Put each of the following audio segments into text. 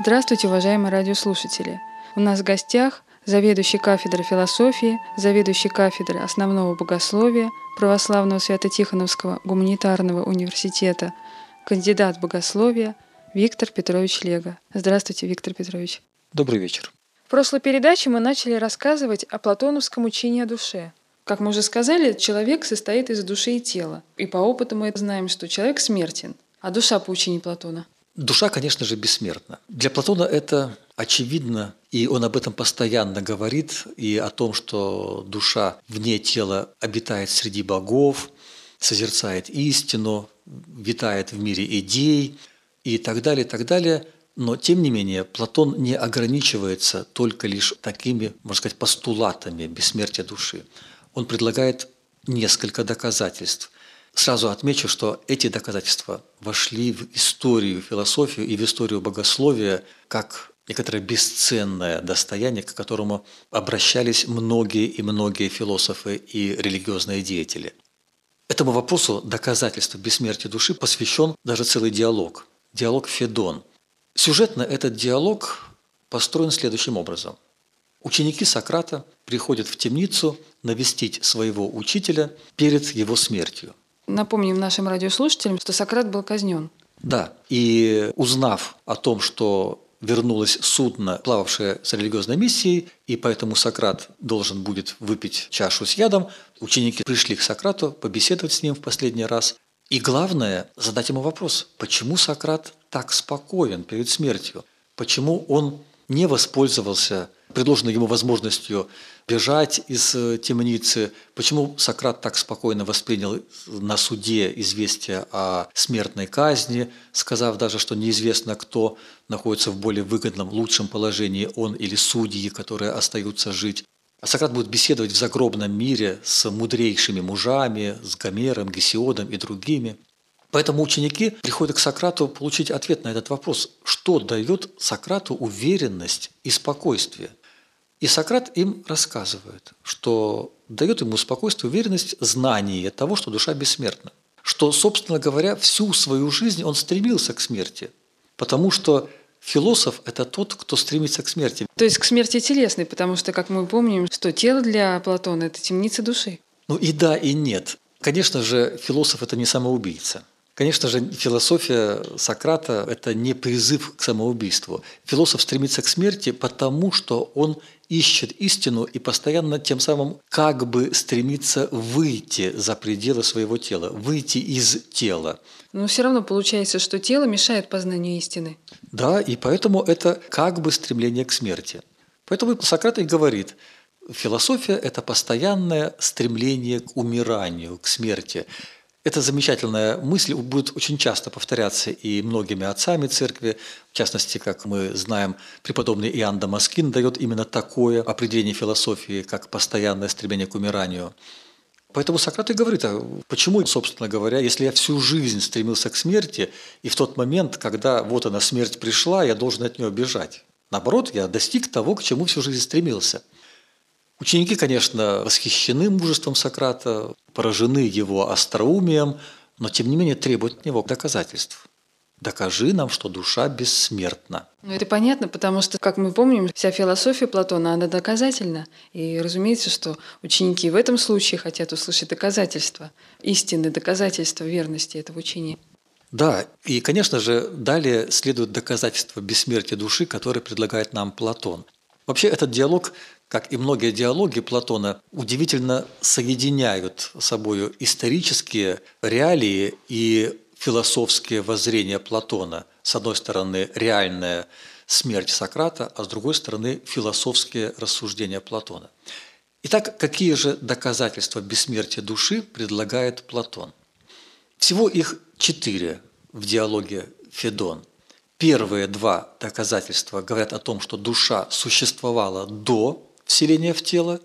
Здравствуйте, уважаемые радиослушатели! У нас в гостях заведующий кафедрой философии, заведующий кафедрой основного богословия Православного Свято-Тихоновского гуманитарного университета, кандидат богословия Виктор Петрович Лего. Здравствуйте, Виктор Петрович. Добрый вечер. В прошлой передаче мы начали рассказывать о платоновском учении о душе. Как мы уже сказали, человек состоит из души и тела. И по опыту мы знаем, что человек смертен. А душа по учению Платона? Душа, конечно же, бессмертна. Для Платона это очевидно, и он об этом постоянно говорит, и о том, что душа вне тела обитает среди богов, созерцает истину, витает в мире идей и так далее, и так далее. Но, тем не менее, Платон не ограничивается только лишь такими, можно сказать, постулатами бессмертия души. Он предлагает несколько доказательств. Сразу отмечу, что эти доказательства вошли в историю философию и в историю богословия как некоторое бесценное достояние, к которому обращались многие и многие философы и религиозные деятели. Этому вопросу доказательства бессмертия души посвящен даже целый диалог – диалог Федон. Сюжетно этот диалог построен следующим образом. Ученики Сократа приходят в темницу навестить своего учителя перед его смертью. Напомним нашим радиослушателям, что Сократ был казнен. Да, и узнав о том, что вернулось судно, плававшее с религиозной миссией, и поэтому Сократ должен будет выпить чашу с ядом, ученики пришли к Сократу побеседовать с ним в последний раз. И главное – задать ему вопрос, почему Сократ так спокоен перед смертью, почему он не воспользовался предложенной ему возможностью бежать из темницы, почему Сократ так спокойно воспринял на суде известие о смертной казни, сказав даже, что неизвестно, кто находится в более выгодном, лучшем положении, он или судьи, которые остаются жить. А Сократ будет беседовать в загробном мире с мудрейшими мужами, с Гомером, Гесиодом и другими. Поэтому ученики приходят к Сократу получить ответ на этот вопрос, что дает Сократу уверенность и спокойствие. И Сократ им рассказывает, что дает ему спокойствие, уверенность, знание того, что душа бессмертна. Что, собственно говоря, всю свою жизнь он стремился к смерти. Потому что философ – это тот, кто стремится к смерти. То есть к смерти телесной, потому что, как мы помним, что тело для Платона – это темница души. Ну и да, и нет. Конечно же, философ – это не самоубийца. Конечно же, философия Сократа – это не призыв к самоубийству. Философ стремится к смерти, потому что он ищет истину и постоянно тем самым как бы стремится выйти за пределы своего тела, выйти из тела. Но все равно получается, что тело мешает познанию истины. Да, и поэтому это как бы стремление к смерти. Поэтому Сократ и говорит, философия – это постоянное стремление к умиранию, к смерти. Эта замечательная мысль будет очень часто повторяться и многими отцами церкви. В частности, как мы знаем, преподобный Иоанн Дамаскин дает именно такое определение философии, как постоянное стремление к умиранию. Поэтому Сократ и говорит, а почему, собственно говоря, если я всю жизнь стремился к смерти, и в тот момент, когда вот она, смерть пришла, я должен от нее бежать. Наоборот, я достиг того, к чему всю жизнь стремился. Ученики, конечно, восхищены мужеством Сократа, поражены его остроумием, но тем не менее требуют от него доказательств. Докажи нам, что душа бессмертна. Ну, это понятно, потому что, как мы помним, вся философия Платона, она доказательна. И разумеется, что ученики в этом случае хотят услышать доказательства, истинные доказательства верности этого учения. Да, и, конечно же, далее следует доказательство бессмертия души, которое предлагает нам Платон. Вообще этот диалог, как и многие диалоги Платона, удивительно соединяют с собой исторические реалии и философские воззрения Платона. С одной стороны, реальная смерть Сократа, а с другой стороны, философские рассуждения Платона. Итак, какие же доказательства бессмертия души предлагает Платон? Всего их 4 в диалоге Федон. Первые 2 доказательства говорят о том, что душа существовала до вселения в тело,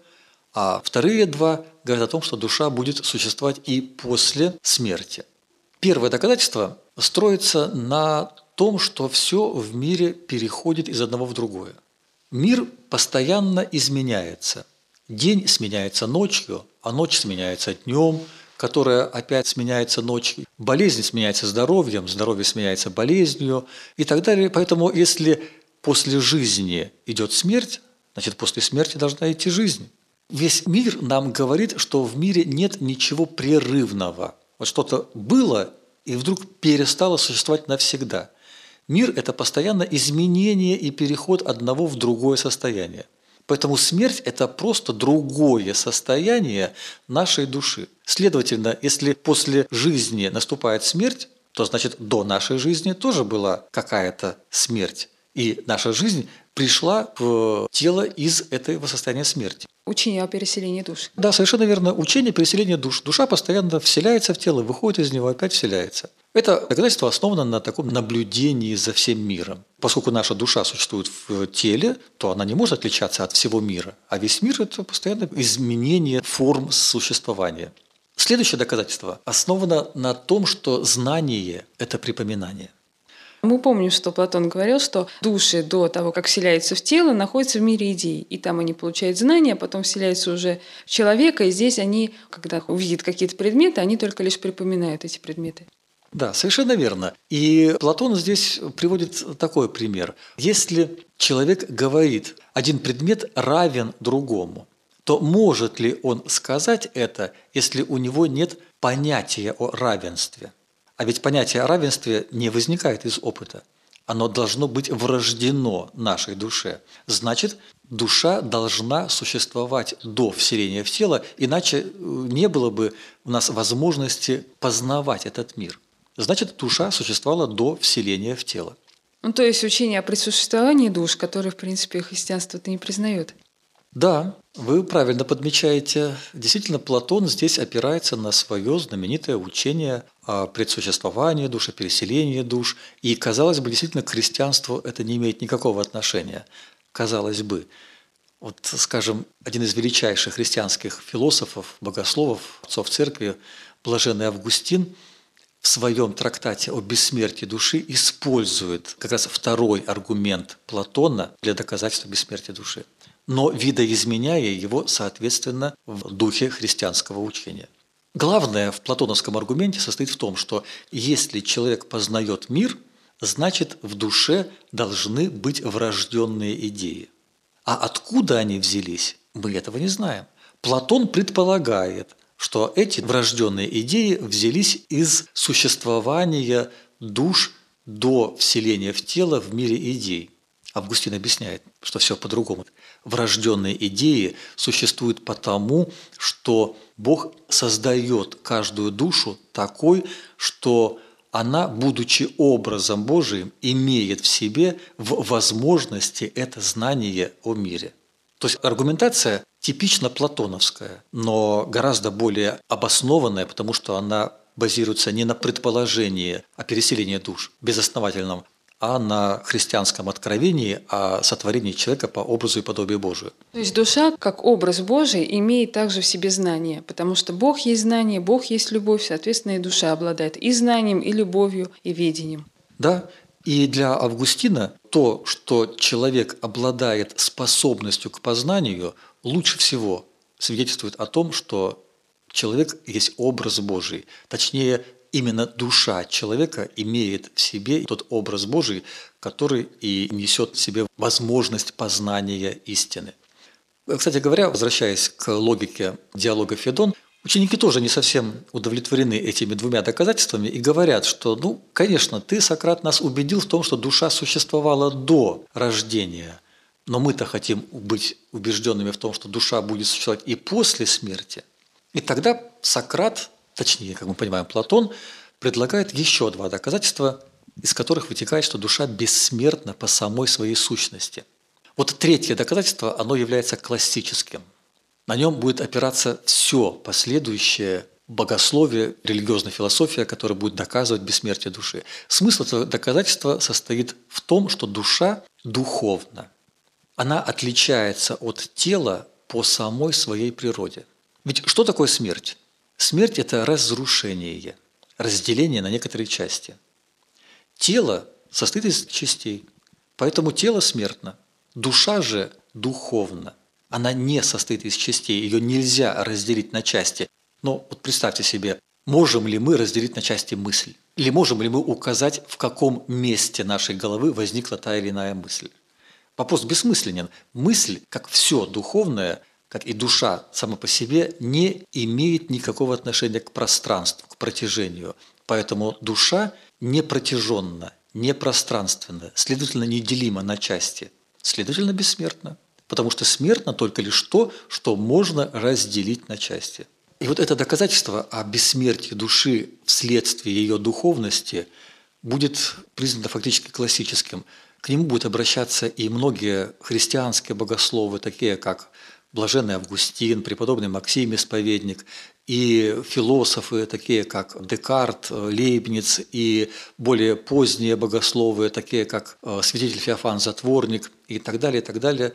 а вторые 2 говорят о том, что душа будет существовать и после смерти. Первое доказательство строится на том, что все в мире переходит из одного в другое. Мир постоянно изменяется. День сменяется ночью, а ночь сменяется днем, которая опять сменяется ночью. Болезнь сменяется здоровьем, здоровье сменяется болезнью и так далее. Поэтому если после жизни идет смерть, значит, после смерти должна идти жизнь. Весь мир нам говорит, что в мире нет ничего прерывного. Вот что-то было и вдруг перестало существовать навсегда. Мир – это постоянно изменение и переход одного в другое состояние. Поэтому смерть – это просто другое состояние нашей души. Следовательно, если после жизни наступает смерть, то значит до нашей жизни тоже была какая-то смерть. И наша жизнь пришла в тело из этого состояния смерти. Учение о переселении душ. Да, совершенно верно. Учение переселения душ. Душа постоянно вселяется в тело, выходит из него, опять вселяется. Это доказательство основано на таком наблюдении за всем миром. Поскольку наша душа существует в теле, то она не может отличаться от всего мира. А весь мир – это постоянное изменение форм существования. Следующее доказательство основано на том, что знание – это припоминание. Мы помним, что Платон говорил, что души до того, как вселяются в тело, находятся в мире идей. И там они получают знания, потом вселяются уже в человека, и здесь они, когда увидят какие-то предметы, они только лишь припоминают эти предметы. Да, совершенно верно. И Платон здесь приводит такой пример. Если человек говорит, один предмет равен другому, то может ли он сказать это, если у него нет понятия о равенстве? А ведь понятие о равенстве не возникает из опыта. Оно должно быть врождено нашей душе. Значит, душа должна существовать до вселения в тело, иначе не было бы у нас возможности познавать этот мир. Значит, душа существовала до вселения в тело. То есть учение о присуществовании душ, которое, в принципе, христианство-то не признает. Да, вы правильно подмечаете. Действительно, Платон здесь опирается на свое знаменитое учение о предсуществовании душ, о переселении душ. И, казалось бы, действительно, к христианству это не имеет никакого отношения. Казалось бы. Вот, скажем, один из величайших христианских философов, богословов, отцов церкви, блаженный Августин, в своем трактате о бессмертии души использует как раз второй аргумент Платона для доказательства бессмертия души, но видоизменяя его, соответственно, в духе христианского учения. Главное в платоновском аргументе состоит в том, что если человек познает мир, значит в душе должны быть врожденные идеи. А откуда они взялись, мы этого не знаем. Платон предполагает, что эти врожденные идеи взялись из существования душ до вселения в тело в мире идей. Августин объясняет, что все по-другому. Врожденные идеи существуют потому, что Бог создает каждую душу такой, что она, будучи образом Божиим, имеет в себе в возможности это знание о мире. То есть аргументация типично платоновская, но гораздо более обоснованная, потому что она базируется не на предположении о переселении душ безосновательном, а на христианском откровении о сотворении человека по образу и подобию Божию. То есть душа, как образ Божий, имеет также в себе знание, потому что Бог есть знание, Бог есть любовь, соответственно, и душа обладает и знанием, и любовью, и ведением. Да, и для Августина то, что человек обладает способностью к познанию, лучше всего свидетельствует о том, что человек есть образ Божий. Точнее, именно душа человека имеет в себе тот образ Божий, который и несет в себе возможность познания истины. Кстати говоря, возвращаясь к логике диалога Федон, ученики тоже не совсем удовлетворены этими двумя доказательствами и говорят, что, конечно, ты, Сократ, нас убедил в том, что душа существовала до рождения, но мы-то хотим быть убежденными в том, что душа будет существовать и после смерти. И тогда Сократ, точнее, как мы понимаем, Платон, предлагает еще два доказательства, из которых вытекает, что душа бессмертна по самой своей сущности. Вот третье доказательство, оно является классическим. На нем будет опираться все последующее богословие, религиозная философия, которая будет доказывать бессмертие души. Смысл этого доказательства состоит в том, что душа духовна. Она отличается от тела по самой своей природе. Ведь что такое смерть? Смерть – это разрушение, разделение на некоторые части. Тело состоит из частей, поэтому тело смертно. Душа же духовна. Она не состоит из частей, ее нельзя разделить на части. Но вот представьте себе, можем ли мы разделить на части мысль? Или можем ли мы указать, в каком месте нашей головы возникла та или иная мысль? Вопрос бессмысленен. Мысль, как все духовное, как и душа сама по себе, не имеет никакого отношения к пространству, к протяжению. Поэтому душа не протяженна, не пространственна, следовательно, неделима на части, следовательно, бессмертна. Потому что смертно только лишь то, что можно разделить на части. И вот это доказательство о бессмертии души вследствие ее духовности будет признано фактически классическим. К нему будут обращаться и многие христианские богословы, такие как блаженный Августин, преподобный Максим Исповедник, и философы, такие как Декарт, Лейбниц, и более поздние богословы, такие как святитель Феофан Затворник и так далее, и так далее.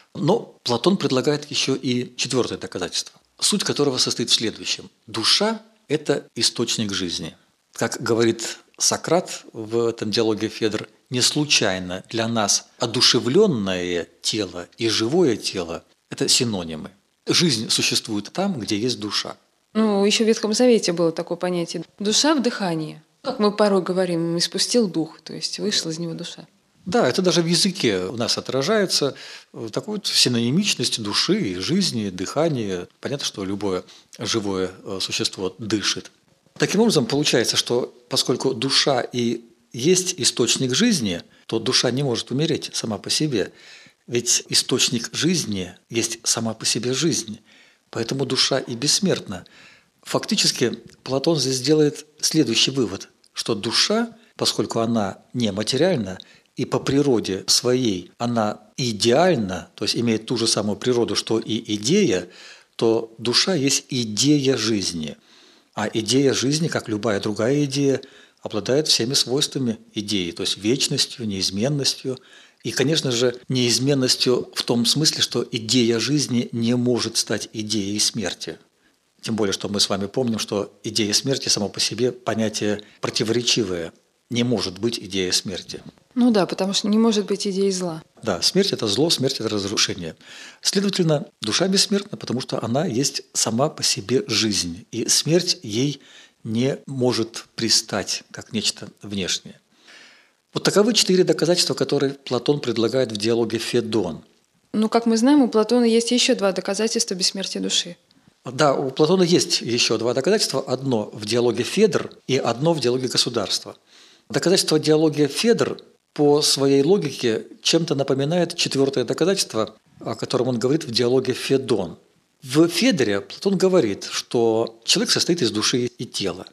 Но Платон предлагает еще и четвертое доказательство, суть которого состоит в следующем. Душа – это источник жизни. Как говорит Сократ в этом диалоге Федор, не случайно для нас одушевленное тело и живое тело – это синонимы. Жизнь существует там, где есть душа. Еще в Ветхом Завете было такое понятие «душа в дыхании». Как мы порой говорим, испустил дух, то есть вышла из него душа. Да, это даже в языке у нас отражается такой вот синонимичность души и жизни, дыхания. Понятно, что любое живое существо дышит. Таким образом, получается, что поскольку душа и есть источник жизни, то душа не может умереть сама по себе. Ведь источник жизни есть сама по себе жизнь. Поэтому душа и бессмертна. Фактически Платон здесь делает следующий вывод, что душа, поскольку она нематериальна, и по природе своей она идеальна, то есть имеет ту же самую природу, что и идея, то душа есть идея жизни. А идея жизни, как любая другая идея, обладает всеми свойствами идеи, то есть вечностью, неизменностью. И, конечно же, неизменностью в том смысле, что идея жизни не может стать идеей смерти. Тем более, что мы с вами помним, что идея смерти само по себе понятие противоречивое. Не может быть идея смерти. Да, потому что не может быть идеи зла. Да, смерть – это зло, смерть – это разрушение. Следовательно, душа бессмертна, потому что она есть сама по себе жизнь, и смерть ей не может пристать, как нечто внешнее. Вот таковы 4 доказательства, которые Платон предлагает в диалоге «Федон». Как мы знаем, у Платона есть еще 2 доказательства бессмертия души. Да, у Платона есть еще 2 доказательства. Одно в диалоге «Федор» и одно в диалоге «Государство». Доказательство диалоге «Федор» по своей логике чем-то напоминает 4-е доказательство, о котором он говорит в диалоге «Федон». В «Федоре» Платон говорит, что человек состоит из души и тела.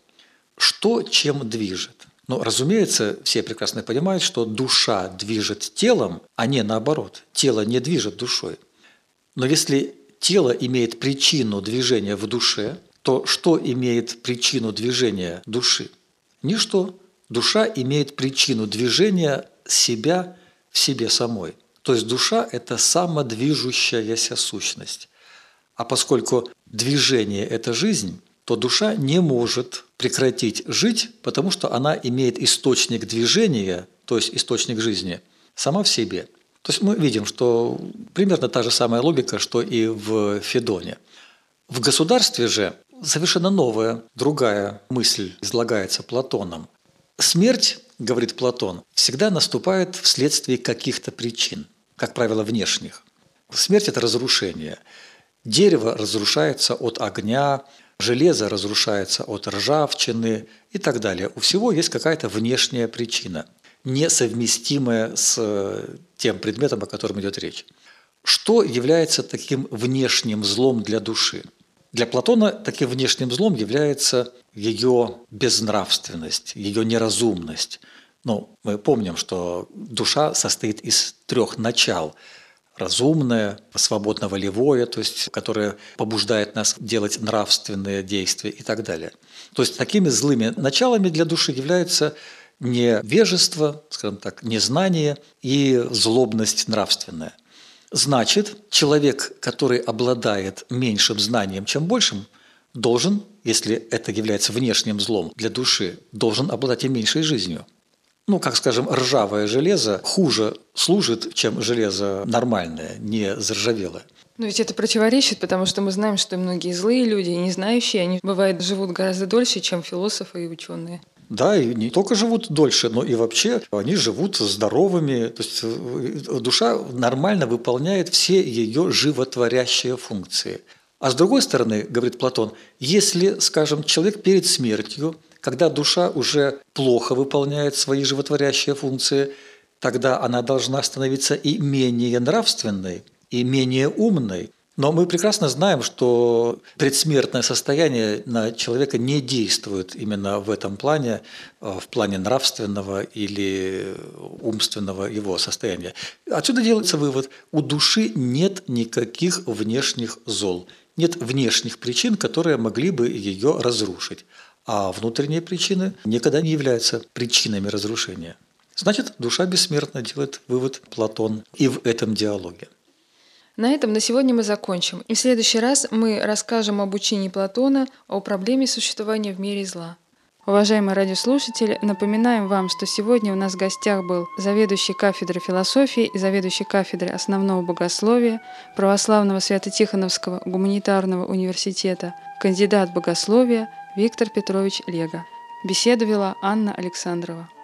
Что чем движет? Разумеется, все прекрасно понимают, что душа движет телом, а не наоборот. Тело не движет душой. Но если тело имеет причину движения в душе, то что имеет причину движения души? Ничто. Душа имеет причину движения себя в себе самой. То есть душа – это самодвижущаяся сущность. А поскольку движение – это жизнь, то душа не может прекратить жить, потому что она имеет источник движения, то есть источник жизни, сама в себе. То есть мы видим, что примерно та же самая логика, что и в Федоне. В государстве же совершенно новая, другая мысль излагается Платоном. Смерть, говорит Платон, всегда наступает вследствие каких-то причин, как правило, внешних. Смерть – это разрушение. Дерево разрушается от огня, железо разрушается от ржавчины и так далее. У всего есть какая-то внешняя причина, несовместимая с тем предметом, о котором идет речь. Что является таким внешним злом для души? Для Платона таким внешним злом является ее безнравственность, ее неразумность. Мы помним, что душа состоит из 3 начал. Разумное, свободно-волевое, то есть которое побуждает нас делать нравственные действия и так далее. То есть такими злыми началами для души являются невежество, скажем так, незнание и злобность нравственная. Значит, человек, который обладает меньшим знанием, чем большим, должен, если это является внешним злом для души, должен обладать и меньшей жизнью. Как, скажем, ржавое железо хуже служит, чем железо нормальное, не заржавелое. Но ведь это противоречит, потому что мы знаем, что многие злые люди и не знающие, они, бывает, живут гораздо дольше, чем философы и ученые. Да, и не только живут дольше, но и вообще они живут здоровыми. То есть душа нормально выполняет все ее животворящие функции. А с другой стороны, говорит Платон, если, скажем, человек перед смертью, когда душа уже плохо выполняет свои животворящие функции, тогда она должна становиться и менее нравственной, и менее умной. Но мы прекрасно знаем, что предсмертное состояние на человека не действует именно в этом плане, в плане нравственного или умственного его состояния. Отсюда делается вывод: у души нет никаких внешних зол, нет внешних причин, которые могли бы ее разрушить, а внутренние причины никогда не являются причинами разрушения. Значит, душа бессмертна, делает вывод Платон и в этом диалоге. На этом на сегодня мы закончим. И в следующий раз мы расскажем об учении Платона, о проблеме существования в мире зла. Уважаемые радиослушатели, напоминаем вам, что сегодня у нас в гостях был заведующий кафедрой философии и заведующий кафедрой основного богословия Православного Свято-Тихоновского гуманитарного университета, кандидат богословия Виктор Петрович Лего. Беседу вела Анна Александрова.